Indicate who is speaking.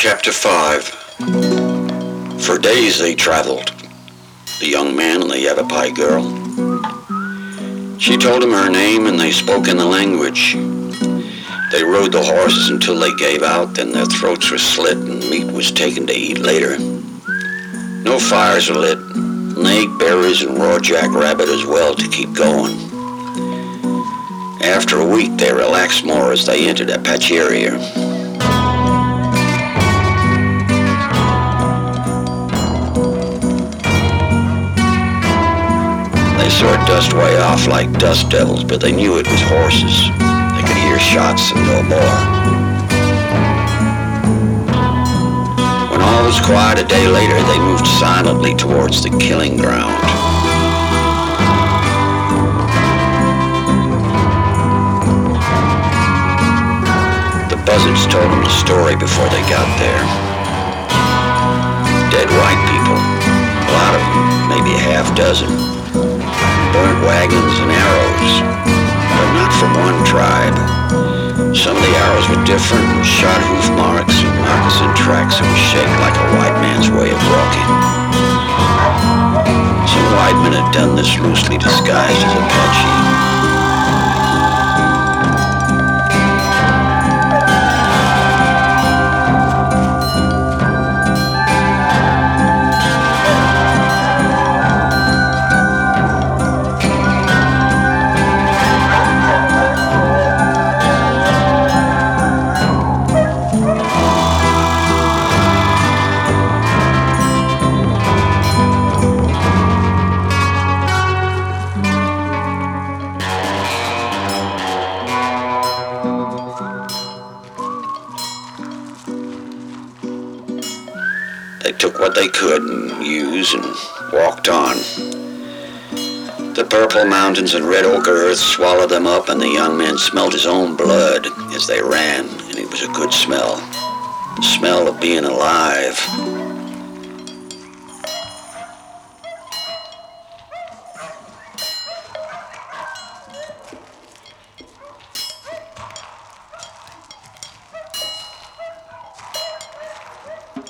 Speaker 1: Chapter 5. For days they traveled, the young man and the Yavapai girl. She told him her name and they spoke in the language. They rode the horses until they gave out, then their throats were slit and meat was taken to eat later. No fires were lit, and they ate berries and raw jackrabbit as well to keep going. After a week they relaxed more as they entered Apache area. They saw dust way off like dust devils, but they knew it was horses. They could hear shots and no more. When all was quiet a day later, they moved silently towards the killing ground. The buzzards told them the story before they got there. Dead white people, a lot of them, maybe a half dozen. Burnt wagons and arrows, but not from one tribe. Some of the arrows were different, and shot hoof marks and moccasin tracks that were shaped like a white man's way of walking. Some white men had done this loosely disguised as Apache. They took what they could and use and walked on. The purple mountains and red ochre earth swallowed them up, and the young man smelled his own blood as they ran, and it was a good smell. The smell of being alive.